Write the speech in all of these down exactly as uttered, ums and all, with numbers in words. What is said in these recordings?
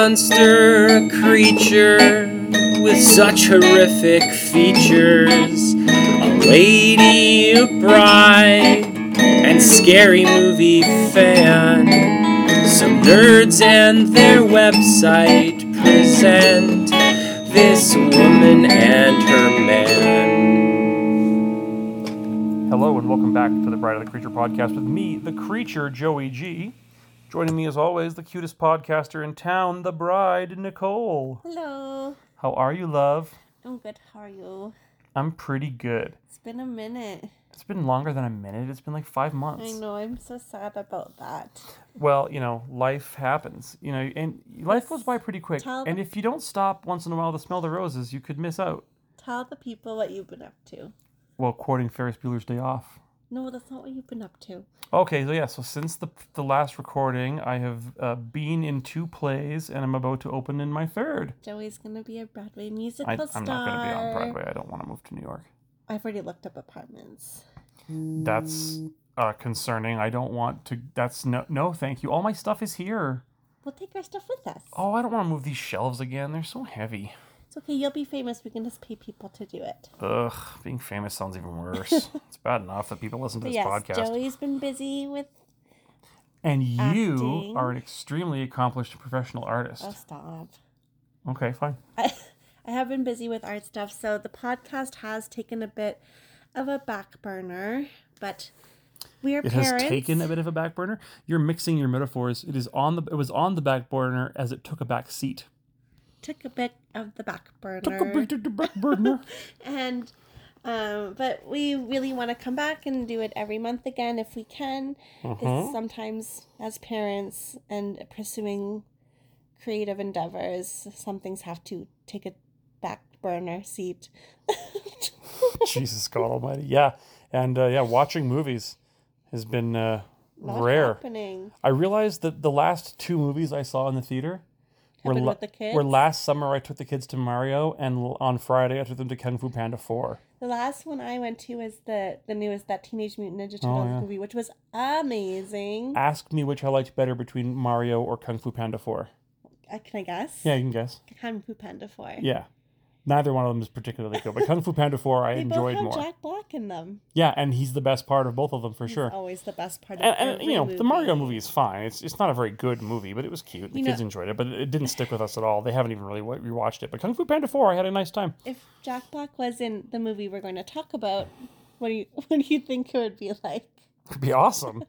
monster, a creature with such horrific features. A lady, a bride, and scary movie fan. Some nerds and their website present This Woman and Her Man. Hello and welcome back to the Bride of the Creature podcast with me, the Creature, Joey G. Joining me as always, the cutest podcaster in town, the Bride, Nicole. Hello. How are you, love? I'm good. How are you? I'm pretty good. It's been a minute. It's been longer than a minute. It's been like five months. I know. I'm so sad about that. Well, you know, life happens. You know, and life goes by pretty quick. Tell And the- if you don't stop once in a while to smell the roses, you could miss out. Tell the people what you've been up to. Well, quoting Ferris Bueller's Day Off. No, that's not what you've been up to. Okay, so yeah, so since the the last recording, I have uh, been in two plays, and I'm about to open in my third. Joey's going to be a Broadway musical I, star. I'm not going to be on Broadway. I don't want to move to New York. I've already looked up apartments. That's uh, concerning. I don't want to. That's no, no, thank you. All my stuff is here. We'll take our stuff with us. Oh, I don't want to move these shelves again. They're so heavy. It's okay. You'll be famous. We can just pay people to do it. Ugh, being famous sounds even worse. It's bad enough that people listen to But this yes, podcast. Joey's been busy with... And you acting. are an extremely accomplished professional artist. Oh, stop. Okay, fine. I, I have been busy with art stuff, so the podcast has taken a bit of a back burner, but we are It parents. has taken a bit of a back burner. You're mixing your metaphors. It is on the. It was on the back burner as it took a back seat. Took a bit of the back burner. Took a bit of the back burner. and um, but we really want to come back and do it every month again if we can. Uh-huh. Sometimes as parents and pursuing creative endeavors, some things have to take a back burner seat. Jesus God Almighty! Yeah, and uh, yeah, watching movies has been uh, Not rare. happening. I realized that the last two movies I saw in the theater were, Happened la- with the kids? were last summer. I took the kids to Mario, and l- on Friday I took them to Kung Fu Panda four. The last one I went to was the the newest, that Teenage Mutant Ninja Turtles Oh, yeah. movie, which was amazing. Ask me which I liked better between Mario or Kung Fu Panda four. Uh, can I guess? Yeah, you can guess. Kung Fu Panda four. Yeah. Neither one of them is particularly good, but Kung Fu Panda four I They enjoyed both have more. Jack Black in them. Yeah, and he's the best part of both of them for He's sure. always the best part of And, and every you know, movie. the Mario movie is fine. It's it's not a very good movie, but it was cute. The You kids know- enjoyed it, but it, it didn't stick with us at all. They haven't even really wa- rewatched it. But Kung Fu Panda four, I had a nice time. If Jack Black was in the movie we're going to talk about, what do you what do you think it would be like? It'd be awesome.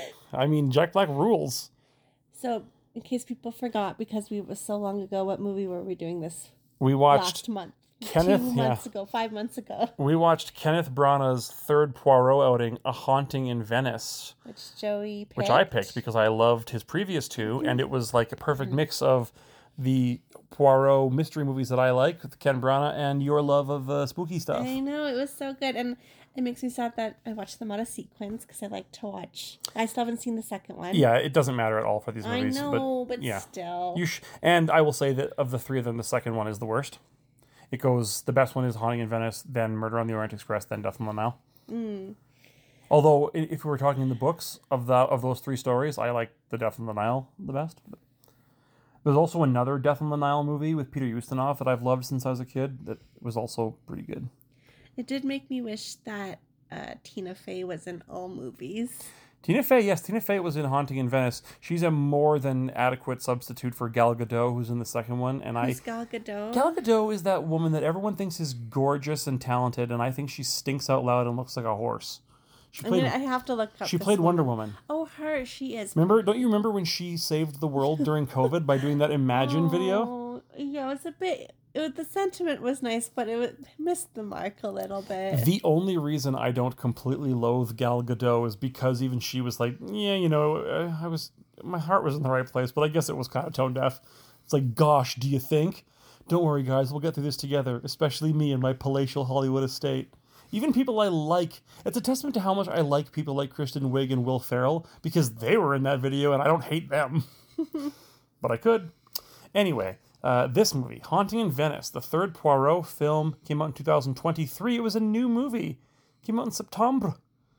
I mean, Jack Black rules. So, in case people forgot, because we it was so long ago, what movie were we doing this We watched last month? Kenneth- Two yeah. months ago, five months ago, we watched Kenneth Branagh's third Poirot outing, A Haunting in Venice, which Joey picked. which I picked because I loved his previous two, and it was like a perfect mix of the Poirot mystery movies that I like with Ken Branagh and your love of uh, spooky stuff. I know, it was so good, and it makes me sad that I watched them out of sequence because I like to watch. I still haven't seen the second one. Yeah, it doesn't matter at all for these I movies. know, but, but, yeah. still. You sh- and I will say that of the three of them, the second one is the worst. It goes, the best one is Haunting in Venice, then Murder on the Orient Express, then Death on the Nile. Mm. Although, i- if we were talking in the books of the of those three stories, I like the Death on the Nile the best. But there's also another Death on the Nile movie with Peter Ustinov that I've loved since I was a kid that was also pretty good. It did make me wish that uh, Tina Fey was in all movies. Tina Fey, yes, Tina Fey was in Haunting in Venice. She's a more than adequate substitute for Gal Gadot, who's in the second one. And I Who's Gal Gadot? Gal Gadot is that woman that everyone thinks is gorgeous and talented, and I think she stinks out loud and looks like a horse. She I played. mean, I have to look up. she this played Wonder woman. Woman. Oh, her. She is. Remember? Don't you remember when she saved the world during COVID by doing that Imagine video? Oh, yeah, it was a bit. It was, the sentiment was nice, but it was, missed the mark a little bit. The only reason I don't completely loathe Gal Gadot is because even she was like, yeah, you know, uh, I was, my heart was in the right place, but I guess it was kind of tone deaf. It's like, gosh, do you think? Don't worry, guys, we'll get through this together, especially me and my palatial Hollywood estate. Even people I like, it's a testament to how much I like people like Kristen Wiig and Will Ferrell, because they were in that video and I don't hate them. But I could. Anyway, uh, this movie, Haunting in Venice, the third Poirot film, came out in two thousand twenty-three. It was a new movie. Came out in September.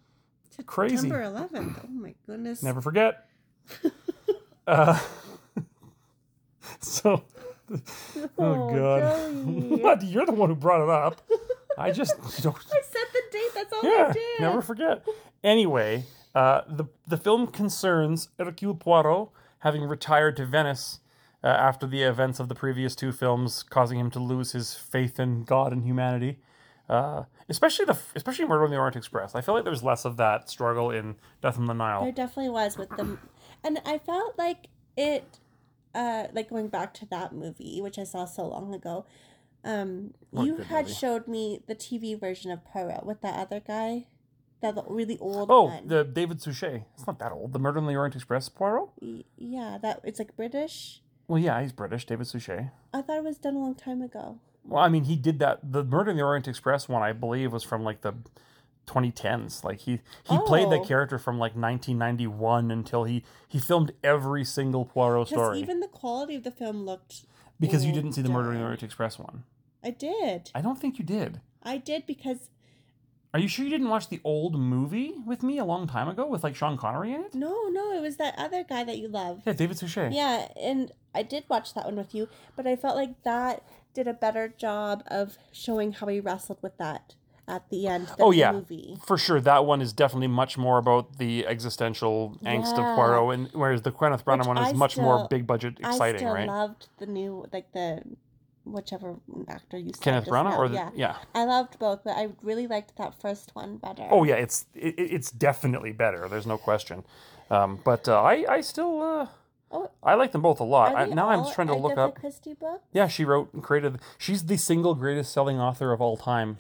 Crazy. September eleventh. Oh my goodness. Never forget. uh, So, oh, Oh, God. Joey. What? You're the one who brought it up. I just don't. I set the date. That's all Yeah, I did. never forget. Anyway, uh, the the film concerns Hercule Poirot having retired to Venice uh, after the events of the previous two films, causing him to lose his faith in God and humanity. Uh, especially the especially Murder on the Orient Express. I feel like there was less of that struggle in Death on the Nile. There definitely was with them, and I felt like it, uh, like going back to that movie, which I saw so long ago. Um, What you good had movie? showed me the T V version of Poirot with that other guy, that the really old Oh, one. the David Suchet. It's not that old. The Murder on the Orient Express Poirot? Y- yeah, that it's like British. Well, yeah, he's British, David Suchet. I thought it was done a long time ago. Well, I mean, he did that. The Murder on the Orient Express one, I believe, was from like the twenty tens. Like he he played that Oh. character from like nineteen ninety-one until he he filmed every single Poirot Because story. even the quality of the film looked. Because you didn't see the Murder on the older. Orient Express one. I did. I don't think you did. I did because Are you sure you didn't watch the old movie with me a long time ago with like Sean Connery in it? no, no, it was that other guy that you love. Yeah, David Suchet. Yeah, and I did watch that one with you, but I felt like that did a better job of showing how he wrestled with that at the end than Oh yeah, the movie. for sure. That one is definitely much more about the existential angst Yeah. of Poirot, and whereas the Kenneth Branagh Which one is I much still- more big budget, exciting, I still right? loved the new, like the whichever actor you said. Kenneth just Branagh, now. or the, yeah. yeah. I loved both, but I really liked that first one better. Oh yeah, it's it, it's definitely better. There's no question. Um, but uh, I I still uh, Oh, I like them both a lot. are I, they now I'm all just trying to look Agatha up. Christie book? Yeah, she wrote and created. She's the single greatest selling author of all time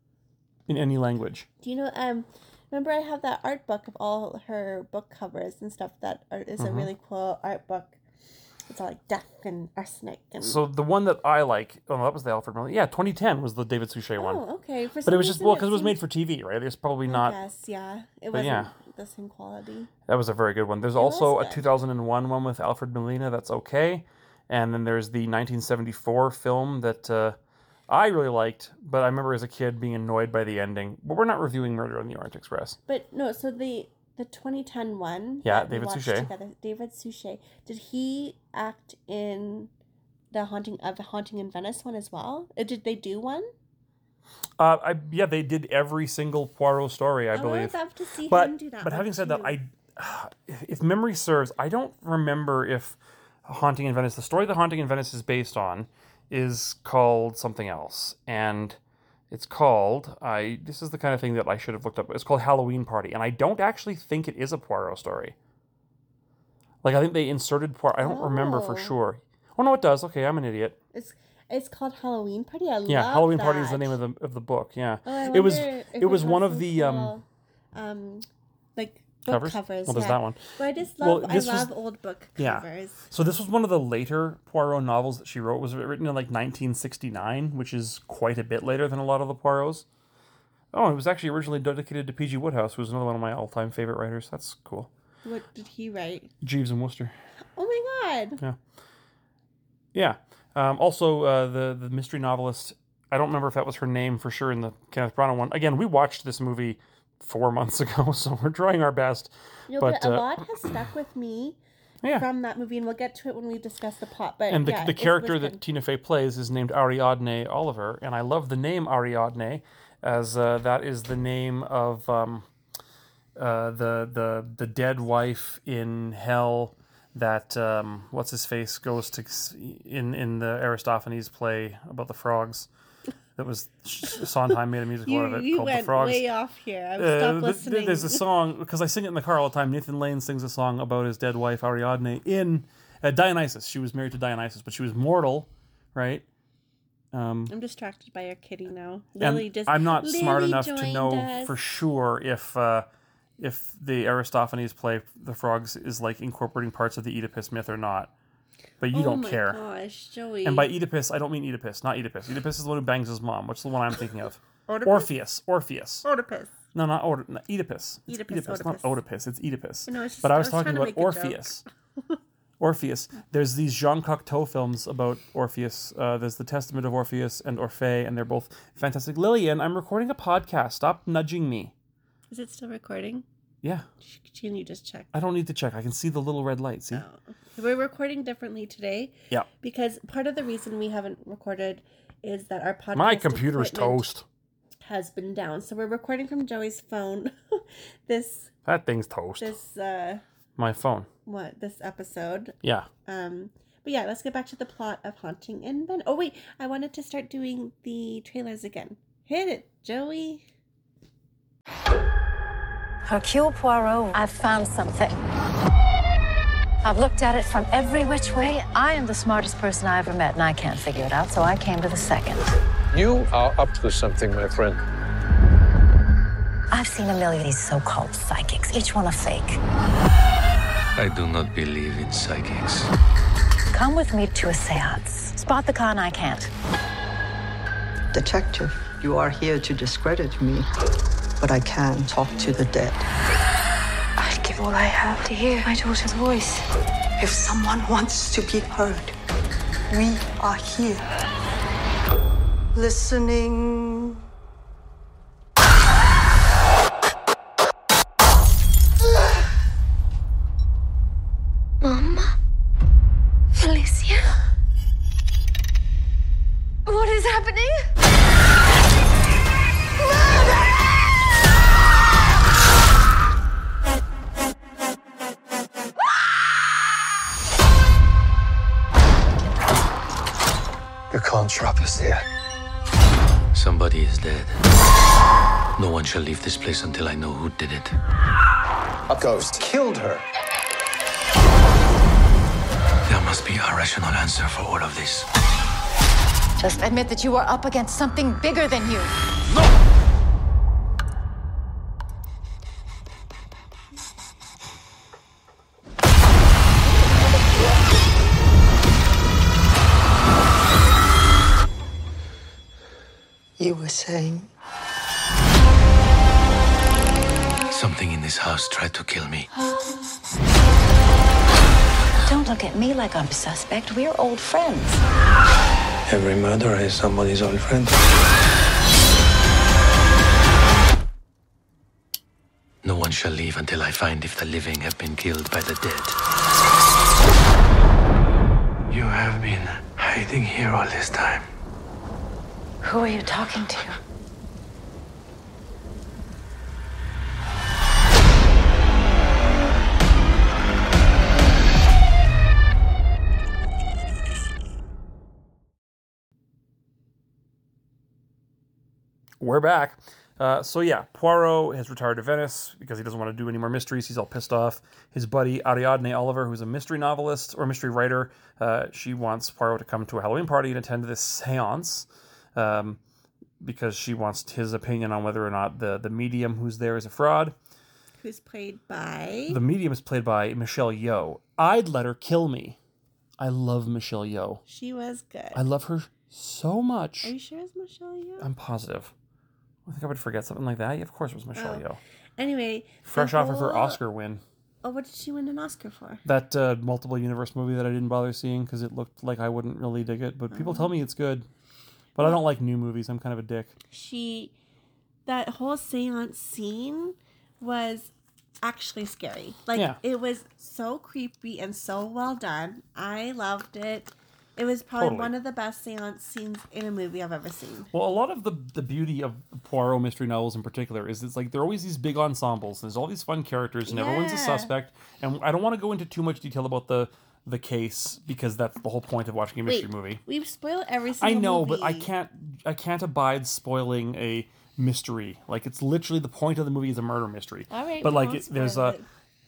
in any language. Do you know? Um, remember I have that art book of all her book covers and stuff. That art is Mm-hmm. a really cool art book. It's all like death and arsenic and. So the one that I like, oh, that was the Alfred Miller. Yeah, twenty ten was the David Suchet one. Oh, okay. For But some it was just reason well because it was seemed- made for T V, right? It's probably I not. guess, yeah. It but wasn't yeah. the same quality. That was a very good one. There's also was a good. two thousand one one with Alfred Molina that's okay. And then there's the nineteen seventy-four film that uh, I really liked, but I remember as a kid being annoyed by the ending. But we're not reviewing Murder on the Orient Express. But no, so the the twenty ten one. Yeah, that we David watched Suchet. Together, David Suchet. Did he act in the haunting of the Haunting in Venice one as well? Uh, Did they do one? Uh, I yeah, they did every single Poirot story, I, believe. would love to see But him do that. but one having said that, too. I if memory serves, I don't remember if Haunting in Venice, the story that Haunting in Venice is based on, is called something else, and it's called I. This is the kind of thing that I should have looked up. It's called Halloween Party, and I don't actually think it is a Poirot story. Like I think they inserted Poirot. I don't remember for Oh. sure. Oh no, it does. Okay, I'm an idiot. It's it's called Halloween Party. I Yeah, love Halloween that. Party is the name of the of the book. Yeah, Oh, I it was wonder if it was one has of some the um, cool, um, like book covers. covers. Well, there's yeah. that one. But I just Well, love. this I was- love old book Yeah. covers. So this was one of the later Poirot novels that she wrote. It was written in like nineteen sixty-nine, which is quite a bit later than a lot of the Poirots. Oh, it was actually originally dedicated to P G Woodhouse, who's another one of my all-time favorite writers. That's cool. What did he write? Jeeves and Wooster. Oh my god! Yeah. Um, also, uh, the the mystery novelist. I don't remember if that was her name for sure in the Kenneth Branagh one. Again, we watched this movie four months ago, so we're trying our best. No, But, but, a uh, lot has stuck with me Yeah. from that movie, and we'll get to it when we discuss the plot. But And the, yeah, the it was character that good. Tina Fey plays is named Ariadne Oliver, and I love the name Ariadne, as uh, that is the name of um, uh, the the the dead wife in hell that um, what's his face goes to in in the Aristophanes play about the frogs. That was Sondheim made a musical you, out of it you called went The Frogs. way off here. I'm Uh, stop th- listening. There's a song because I sing it in the car all the time. Nathan Lane sings a song about his dead wife Ariadne in uh, Dionysus. She was married to Dionysus, but she was mortal, right? Um, I'm distracted by your kitty now. and Lily just. I'm not smart Lily enough to joined know us. for sure if uh, if the Aristophanes play The Frogs is like incorporating parts of the Oedipus myth or not. But you oh don't my care. gosh, Joey. And by Oedipus, I don't mean Oedipus, not Oedipus. Oedipus is the one who bangs his mom. What's the one I'm thinking of? Oedipus? Orpheus. Orpheus. Oedipus. No, not Or- no, Oedipus. It's Oedipus, not Oedipus. Oedipus. It's Oedipus. No, it's just- but I was, I was talking trying to about make a joke. Orpheus. Orpheus. There's these Jean Cocteau films about Orpheus. Uh, there's The Testament of Orpheus and Orphée, and they're both fantastic. Lillian, I'm recording a podcast. Stop nudging me. Is it still recording? Yeah. Can you just check? I don't need to check. I can see the little red light. See? Oh. We're recording differently today. Yeah. Because part of the reason we haven't recorded is that our podcast My computer's equipment toast. has been down. So we're recording from Joey's phone. this That thing's toast. this uh My phone. what this episode. Yeah. Um but yeah, let's get back to the plot of Haunting in Ben. Oh wait, I wanted to start doing the trailers again. Hit it, Joey. Hercule Poirot, I've found something. I've looked at it from every which way. I am the smartest person I ever met, and I can't figure it out, so I came to the second. You are up to something, my friend. I've seen a million of these so-called psychics, each one a fake. I do not believe in psychics. Come with me to a seance. Spot the con I can't. Detective, you are here to discredit me, but I can talk to the dead. I'd give all I have to hear my daughter's voice. If someone wants to be heard, we are here. Listening. Mama? Felicia? What is happening? You can't trap us here. Somebody is dead. No one shall leave this place until I know who did it. A ghost killed her. There must be a rational answer for all of this. Just admit that you are up against something bigger than you. You were saying? Something in this house tried to kill me. Don't look at me like I'm a suspect. We're old friends. Every murderer is somebody's old friend. No one shall leave until I find if the living have been killed by the dead. You have been hiding here all this time. Who are you talking to? We're back. Uh, so yeah, Poirot has retired to Venice because he doesn't want to do any more mysteries. He's all pissed off. His buddy Ariadne Oliver, who's a mystery novelist or mystery writer, uh, she wants Poirot to come to a Halloween party and attend this seance um, because she wants his opinion on whether or not the, the medium who's there is a fraud. Who's played by? The medium is played by Michelle Yeoh. I'd let her kill me. I love Michelle Yeoh. She was good. I love her so much. Are you sure it's Michelle Yeoh? I'm positive. I think I would forget something like that. Yeah, of course it was Michelle Oh. Yeoh. Anyway, Fresh the off of her whole- Oscar win. Oh, what did she win an Oscar for? That uh, multiple universe movie that I didn't bother seeing because it looked like I wouldn't really dig it. But people tell me it's good. But I don't like new movies. I'm kind of a dick. She, that whole seance scene was actually scary. Like, Yeah. it was so creepy and so well done. I loved it. It was probably Totally. one of the best seance scenes in a movie I've ever seen. Well, a lot of the, the beauty of Poirot mystery novels in particular is it's like there are always these big ensembles. There's all these fun characters and everyone's a Yeah. suspect. And I don't want to go into too much detail about the the case because that's the whole point of watching a mystery Wait, movie. we've spoiled every I single know, movie. but I can't I can't abide spoiling a mystery. Like it's literally the point of the movie is a murder mystery. All right, but we like won't it, there's spoil a it.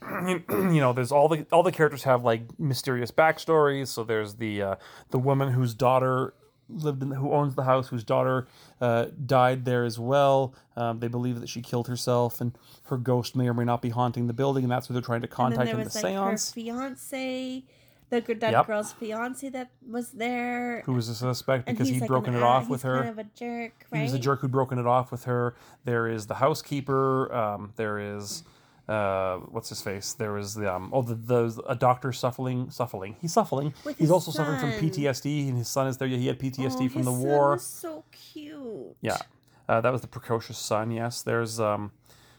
you know, there's all the all the characters have like mysterious backstories. So there's the uh, the woman whose daughter lived in the, who owns the house, whose daughter uh, died there as well. Um, they believe that she killed herself, and her ghost may or may not be haunting the building, and that's who they're trying to And then contact there in the was like seance. her fiance, the gr- that Yep. girl's fiance that was there. Who was a suspect And because he's he'd like broken an it a- off he's with her. kind of a jerk, right? He was the jerk who'd broken it off with her. There is the housekeeper. Um, there is uh, what's his face? There is the um, oh the, the a doctor suffering suffering. He's suffering. With He's his also suffering from son. P T S D, and his son is there. Yeah, he had P T S D Oh, from his the son war. was so cute. Yeah, uh, that was the precocious son. Yes, there's um,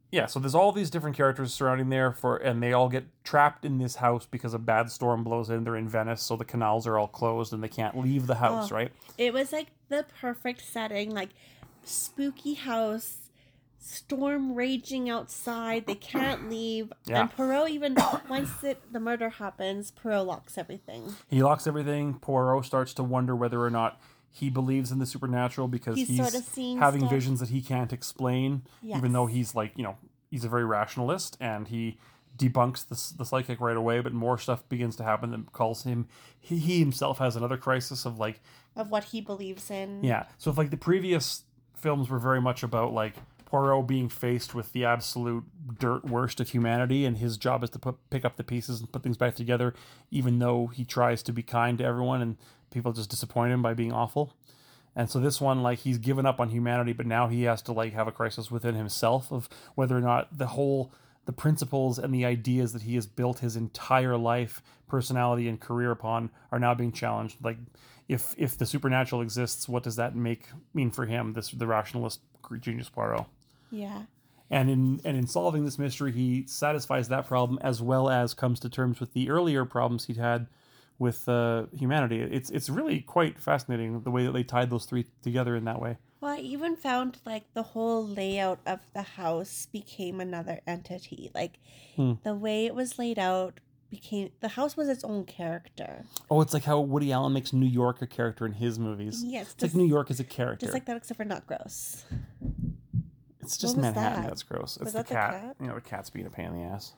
yeah, so there's all these different characters surrounding there for, and they all get trapped in this house because a bad storm blows in. They're in Venice, so the canals are all closed and they can't leave the house, Oh, right? It was like the perfect setting, like spooky house, storm raging outside. They can't leave, Yeah. and Poirot even once it, the murder happens, Poirot locks everything. He locks everything. Poirot starts to wonder whether or not he believes in the supernatural because He's he's, sort of seeing having stuff. visions that he can't explain, even though Yes. he's like, you know, he's a very rationalist and he debunks the, the psychic right away, but more stuff begins to happen that calls him, he, he himself has another crisis of like, Of what he believes in. yeah. So if like the previous films were very much about like Poirot being faced with the absolute dirt worst of humanity, and his job is to put pick up the pieces and put things back together, even though he tries to be kind to everyone and people just disappoint him by being awful. And so this one, like, he's given up on humanity, but now he has to like have a crisis within himself of whether or not the whole the principles and the ideas that he has built his entire life, personality, and career upon are now being challenged. Like, if if the supernatural exists, what does that make mean for him, this the rationalist genius Poirot? Yeah. And in and in solving this mystery, he satisfies that problem as well as comes to terms with the earlier problems he'd had with uh, humanity. It's it's really quite fascinating the way that they tied those three together in that way. Well, I even found like the whole layout of the house became another entity. Like Hmm. the way it was laid out became the house was its own character. Oh, it's like how Woody Allen makes New York a character in his movies. Yes, it's like just- New York is a character. Just like that, except for not gross. It's just What was Manhattan that? that's gross. It's Was the that the cat. cat? You know, the cat's being a pain in the ass.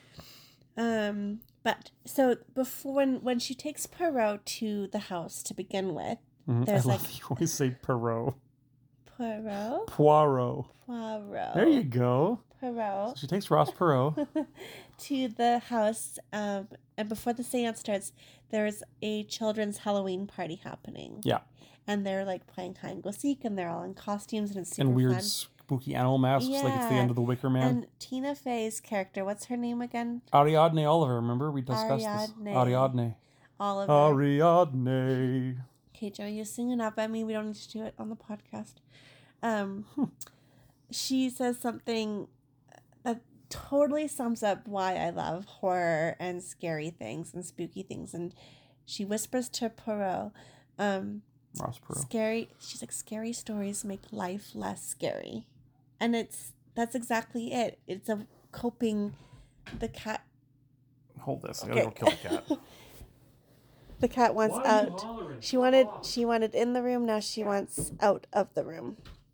Um, but so before when when she takes Poirot to the house to begin with, Mhm. I there's love like that you always say Perot. Poirot, Poirot. Poirot, There you go. So Poirot she takes Ross Perot. to the house. Um, and before the seance starts, there's a children's Halloween party happening. Yeah. And they're like playing hide and go seek, and they're all in costumes, and it's super And weird fun. spooky animal masks, like it's the Yeah. end of the Wicker Man. And Tina Fey's character, what's her name again? Ariadne Oliver, remember? We discussed Ariadne. this. Ariadne. Oliver. Ariadne. Okay, Joe, you're singing up at me. We don't need to do it on the podcast. Um, she says something that totally sums up why I love horror and scary things and spooky things. And she whispers to Poirot, um, Ross Perot. scary, she's like, scary stories make life less scary. And it's, that's exactly it. It's a coping, the cat, Hold this. I gotta Okay. go kill the cat. the cat wants Why are you out. hollering? She wanted, she wanted in the room. Now she wants out of the room.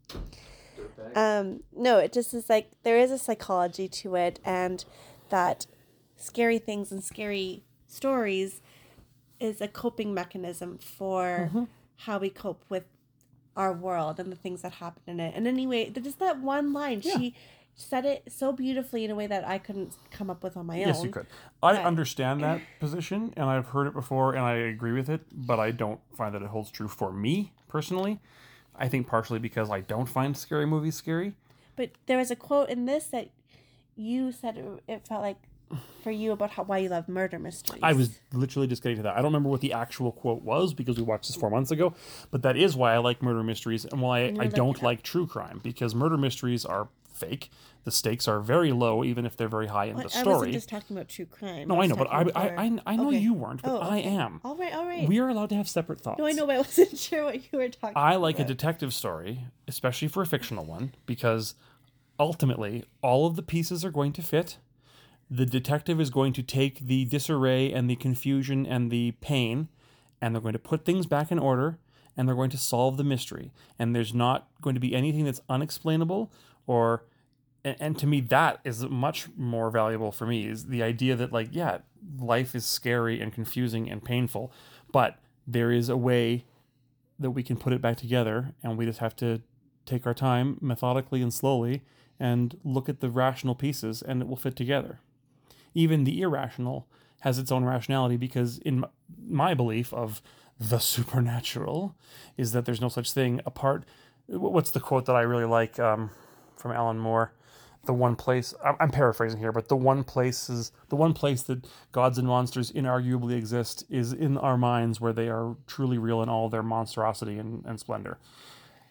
Um, no, it just is like there is a psychology to it, and that scary things and scary stories is a coping mechanism for Mm-hmm. how we cope with our world and the things that happen in it. And anyway, just that one line, Yeah. she said it so beautifully in a way that I couldn't come up with on my own. Yes, you could. I Right. understand that position, and I've heard it before, and I agree with it, but I don't find that it holds true for me, personally. I think partially because I don't find scary movies scary. But there was a quote in this that you said it, it felt like for you about how why you love murder mysteries. I was literally just getting to that. I don't remember what the actual quote was because we watched this four months ago, but that is why I like murder mysteries and why And I you're don't looking like true crime, because murder mysteries are fake. The stakes are very low, even if they're very high in Well, the I wasn't story. just talking about true crime. No, I was know, but I, talking I, about- I, I know Okay. you weren't, but Oh, I okay. am. All right, all right. We are allowed to have separate thoughts. No, I know, but I wasn't sure what you were talking I about. like a detective story, especially for a fictional one, because ultimately all of the pieces are going to fit. The detective is going to take the disarray and the confusion and the pain, and they're going to put things back in order, and they're going to solve the mystery. And there's not going to be anything that's unexplainable or and, and to me that is much more valuable for me, is the idea that, like, yeah, life is scary and confusing and painful, but there is a way that we can put it back together, and we just have to take our time methodically and slowly and look at the rational pieces, and it will fit together. Even the irrational has its own rationality, because in m- my belief of the supernatural is that there's no such thing apart. wh- What's the quote that I really like um, from Alan Moore? The one place, I'm I'm paraphrasing here, but the one place is the one place that gods and monsters inarguably exist is in our minds, where they are truly real in all their monstrosity and, and splendor.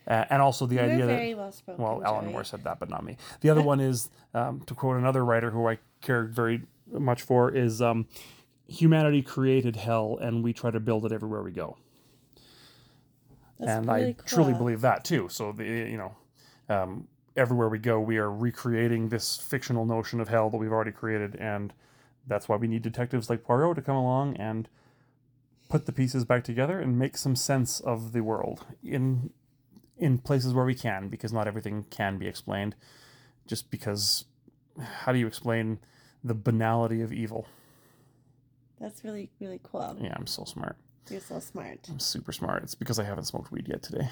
Uh, and also the You're idea very that, well spoken, well, Alan Joey. Moore said that, but not me. The other one is, um, to quote another writer who I care very much for, is um, humanity created hell and we try to build it everywhere we go. That's and really I cool. truly believe that too. So, the you know, um, everywhere we go, we are recreating this fictional notion of hell that we've already created. And that's why we need detectives like Poirot to come along and put the pieces back together and make some sense of the world in in places where we can, because not everything can be explained. Just because, how do you explain the banality of evil? That's really, really cool. Yeah, I'm so smart. You're so smart. I'm super smart. It's because I haven't smoked weed yet today.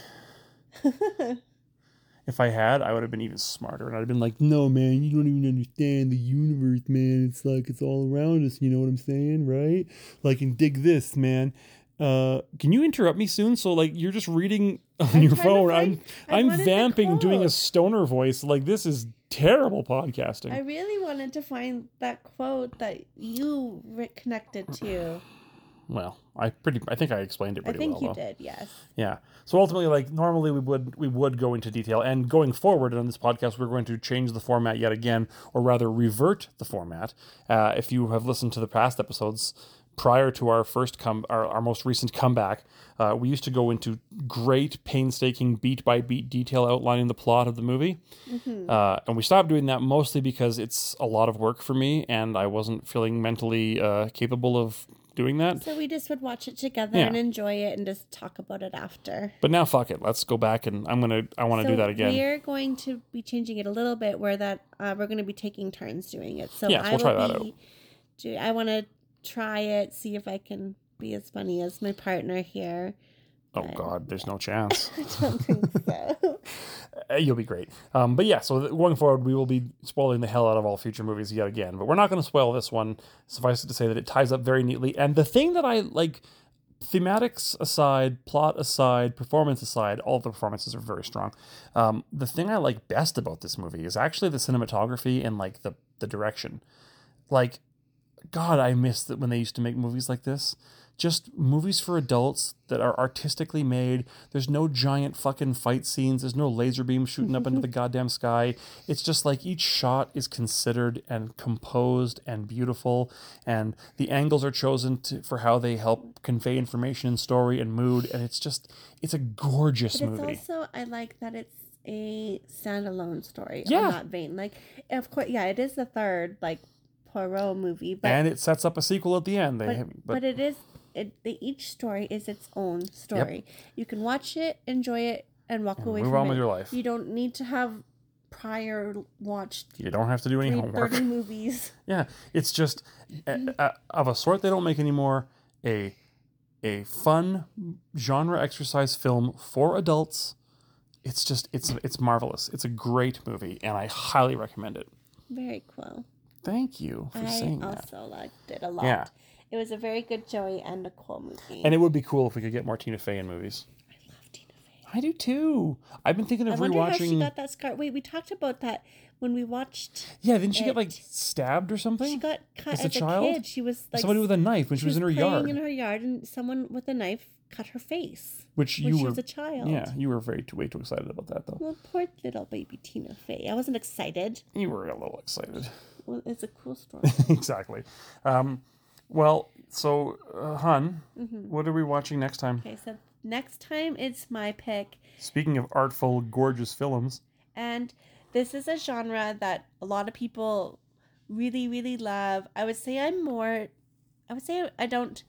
If I had, I would have been even smarter. And I'd have been like, no, man, you don't even understand the universe, man. It's like, it's all around us. You know what I'm saying? Right? Like, and dig this, man. Uh, can you interrupt me soon? So, like, you're just reading on I'm your trying to phone. find- I I'm, I'm wanted the vamping, doing a quote. stoner voice. Like, this is terrible podcasting. I really wanted to find that quote that you re- connected to. Well, I pretty, I think I explained it I pretty think well. you though. did, yes. Yeah. So ultimately, like normally we would we would go into detail, and going forward on this podcast, we're going to change the format yet again, or rather revert the format. Uh, if you have listened to the past episodes prior to our first come, our, our most recent comeback, uh, we used to go into great, painstaking beat by beat detail outlining the plot of the movie, Mm-hmm. uh, and we stopped doing that mostly because it's a lot of work for me, and I wasn't feeling mentally uh, capable of doing that. So we just would watch it together Yeah. and enjoy it and just talk about it after. But now, fuck it. Let's go back, and I'm gonna. I want to So do that again. We're going to be changing it a little bit, where that uh, we're going to be taking turns doing it. So Yes, I we'll try will that be. Do, I want to try it, see if I can be as funny as my partner here. Oh God, there's no chance. I don't think so. Uh, You'll be great. Um, but yeah, so th- going forward, we will be spoiling the hell out of all future movies yet again. But we're not going to spoil this one. Suffice it to say that it ties up very neatly. And the thing that I like, thematics aside, plot aside, performance aside, all the performances are very strong. Um, the thing I like best about this movie is actually the cinematography and like the the direction. Like, God, I miss that when they used to make movies like this. Just movies for adults that are artistically made. There's no giant fucking fight scenes. There's no laser beams shooting up into the goddamn sky. It's just like each shot is considered and composed and beautiful, and the angles are chosen to, for how they help convey information and story and mood. And it's just, it's a gorgeous But it's movie. also, I like that it's a standalone story. Yeah. On that vein. Like, of course, yeah, it is the third, like, Poirot movie. But, and it sets up a sequel at the end. They but, have, but it is, it, the, each story is its own story. You can watch it, enjoy it, and walk And away move from on it. with your life. You don't need to have prior watched you don't have to do any three, homework. thirty movies. Yeah, it's just uh, uh, of a sort they don't make anymore. A a fun genre exercise film for adults. It's just it's it's marvelous. It's a great movie, and I highly recommend it. Very cool. Thank you for I saying that. also liked it a lot. Yeah. It was a very good Joey and a cool movie. And it would be cool if we could get more Tina Fey in movies. I love Tina Fey. I do too. I've been thinking I of wonder how she rewatching. got that scar. Wait, we talked about that when we watched. Yeah, didn't she it. get like stabbed or something? She got cut As as a a child? kid. She was like Somebody with a knife when she, she was, in her playing yard. in her yard, and someone with a knife cut her face which when you she were was a child. Yeah, you were very too way too excited about that though. Well, poor little baby Tina Fey. I wasn't excited. You were a little excited. Well, it's a cool story. Exactly. Um, well, so, uh, Hun, Mm-hmm. what are we watching next time? Okay, so next time it's my pick, Speaking of artful, gorgeous films, and this is a genre that a lot of people really, really love. I would say I'm more. I would say I don't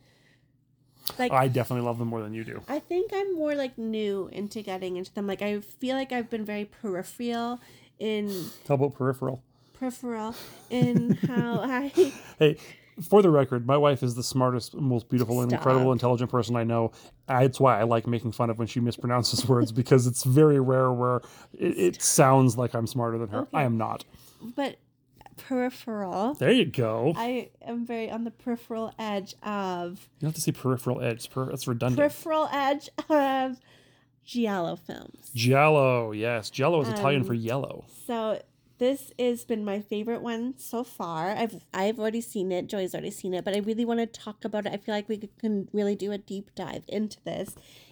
like. I definitely love them more than you do. I think I'm more like new into getting into them. Like I feel like I've been very peripheral in How about Peripheral? peripheral in how I. Hey, for the record, my wife is the smartest, most beautiful, and Stop. incredible, intelligent person I know. That's why I like making fun of when she mispronounces words, because it's very rare where it, it sounds like I'm smarter than her. Okay. I am not. But peripheral. There you go. I am very on the peripheral edge of You don't have to say peripheral edge. Per- that's redundant. peripheral edge of giallo films. Giallo, yes. Giallo is Italian Um, for yellow. So this has been my favorite one so far. I've I've already seen it. Joy's already seen it, but I really want to talk about it. I feel like we could, can really do a deep dive into this.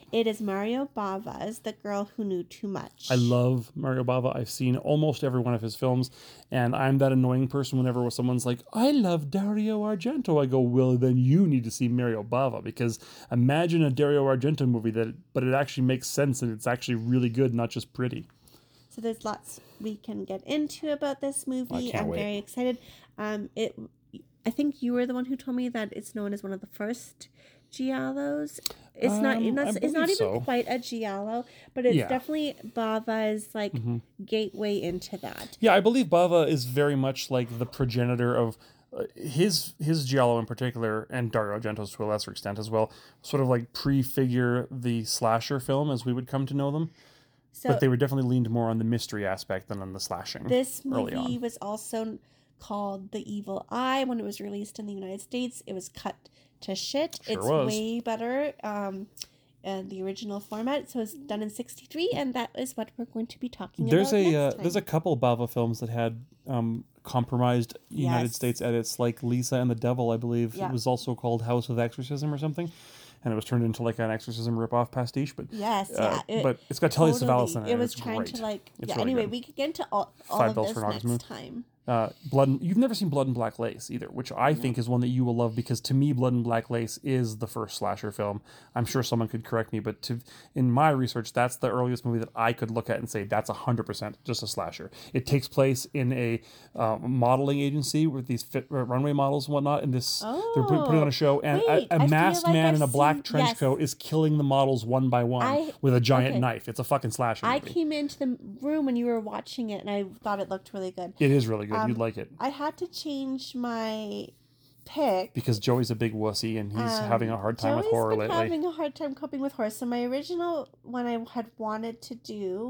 It is Mario Bava's The Girl Who Knew Too Much. I love Mario Bava. I've seen almost every one of his films, and I'm that annoying person whenever someone's like, I love Dario Argento. I go, well, then you need to see Mario Bava, because imagine a Dario Argento movie, that, but it actually makes sense, and it's actually really good, not just pretty. So there's lots we can get into about this movie. I'm wait. very excited. Um, it, I think you were the one who told me that it's known as one of the first giallos. It's Um, not. I It's, it's not believe even so. quite a giallo, but it's Yeah. definitely Bava's like Mm-hmm. gateway into that. Yeah, I believe Bava is very much like the progenitor of uh, his his giallo in particular, and Dario Argento's to a lesser extent as well. Sort of like prefigure the slasher film as we would come to know them, So but they were definitely leaned more on the mystery aspect than on the slashing. this early movie on. was also called The Evil Eye when it was released in the United States. It was cut to shit. Sure it's was. way better um, in the original format. So it's done in sixty-three, and that is what we're going to be talking There's about a next uh, time. there's a couple Bava films that had um, compromised United Yes. States edits, like Lisa and the Devil, I believe. Yeah. It was also called House of Exorcism or something, and it was turned into like an exorcism ripoff pastiche. But Yes, uh, yeah. it- but it's got Telly totally. Savalas in it. It and was it's trying great. to like. It's yeah. really Anyway, good. we could get into all, all Five of Bells this for next Nogismu. time. Uh, Blood. And, you've never seen Blood and Black Lace either, which I think is one that you will love, because to me, Blood and Black Lace is the first slasher film. I'm sure someone could correct me, but to in my research, that's the earliest movie that I could look at and say that's one hundred percent just a slasher. It takes place in a uh, modeling agency with these fit, uh, runway models and whatnot, and this they're put- putting on a show, and Wait, a, I a feel masked like man I've in a black seen- trench yes. coat is killing the models one by one I- with a giant okay. knife. It's a fucking slasher I movie. came into the room when you were watching it, and I thought it looked really good. It is really good. Um, You'd like it. I had to change my pick. Because Joey's a big wussy and he's Um, having a hard time Joey's with horror been lately. having a hard time coping with horror. So my original one I had wanted to do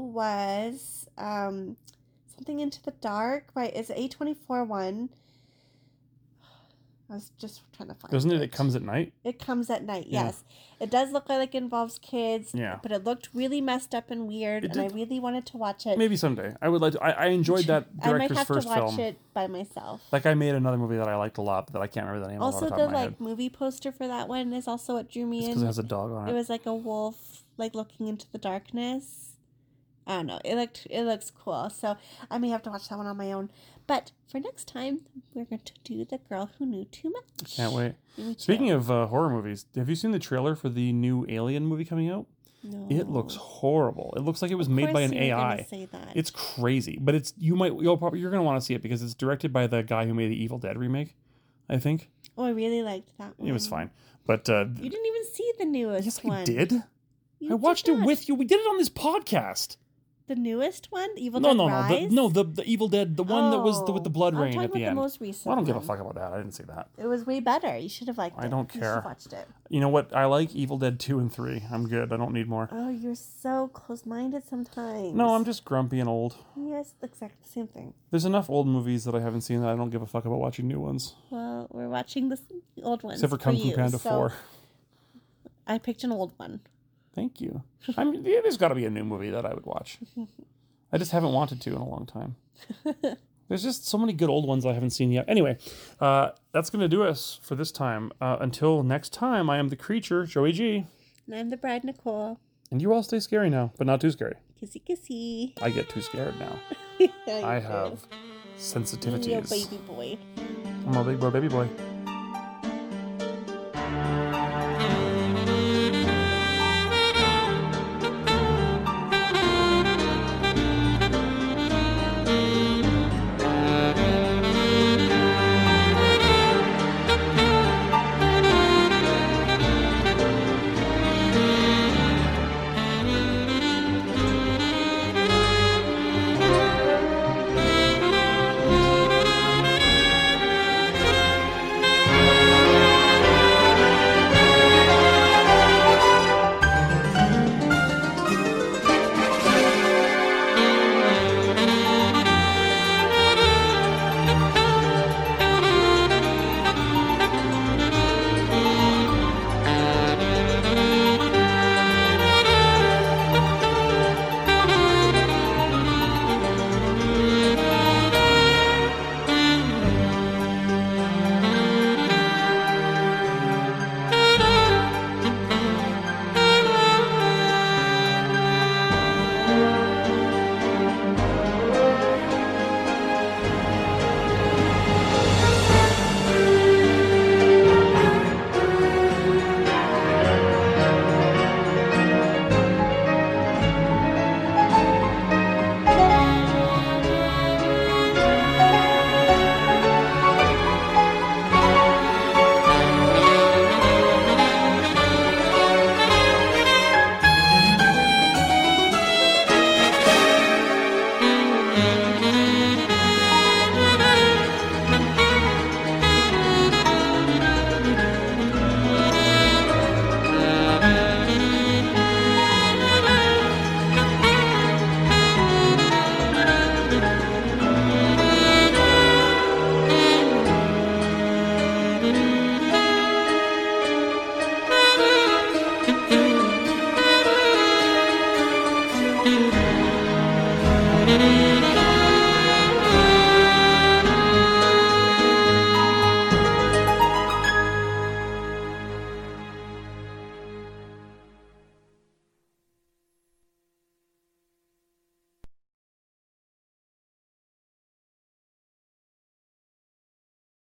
was um, something Into the Dark. By it's A twenty-four one. I was just trying to find. Doesn't it? it. It comes at night. It comes at night. Yeah. Yes, it does look like it involves kids. Yeah. but it looked really messed up and weird, It and I did. really wanted to watch it. Maybe someday. I would like to. I, I enjoyed that I might director's have first to watch film. it by myself. Like I made another movie that I liked a lot, but that I can't remember the name Also, of off the the top of my like head. movie poster for that one is also what drew me It's in. because it has a dog on it. It was like a wolf, like looking into the darkness. I don't know. It looked it looks cool, so I may have to watch that one on my own. But for next time, we're going to do The Girl Who Knew Too Much. Can't wait. Me Speaking too. of uh, horror movies, have you seen the trailer for the new Alien movie coming out? No. It looks horrible. It looks like it was Of made by course an you were A gonna I. say that. It's crazy, but it's you might you'll probably you're gonna want to see it because it's directed by the guy who made the Evil Dead remake. I think Oh, I really liked that one. it was fine, but uh, You didn't even see the newest yes, one. I did. You I watched did it not. with you. We did it on this podcast. The newest one, Evil No, Dead no, no, Rise. the, no, the the Evil Dead, the one that was the, with the Oh, blood I'm rain talking at the about end. the most recent Well, I don't give a one. fuck about that. I didn't see that. It was way better. You should have liked it. I don't You care. should have watched it. You know what? I like Evil Dead two and three. I'm good. I don't need more. Oh, you're so close-minded sometimes. No, I'm just grumpy and old. Yes, exactly the same thing. There's enough old movies that I haven't seen that I don't give a fuck about watching new ones. Well, we're watching the old ones. Except for Kung Fu you, Panda so four. I picked an old one. Thank you. I mean, yeah, there's got to be a new movie that I would watch. I just haven't wanted to in a long time. There's just so many good old ones I haven't seen yet. Anyway, uh, that's going to do us for this time. Uh, until next time, I am the creature, Joey G. And I'm the bride, Nicole. And you all stay scary now, but not too scary. Kissy kissy. I get too scared now. Yeah, I you have do. sensitivities. You're a baby boy. I'm a big boy, baby boy.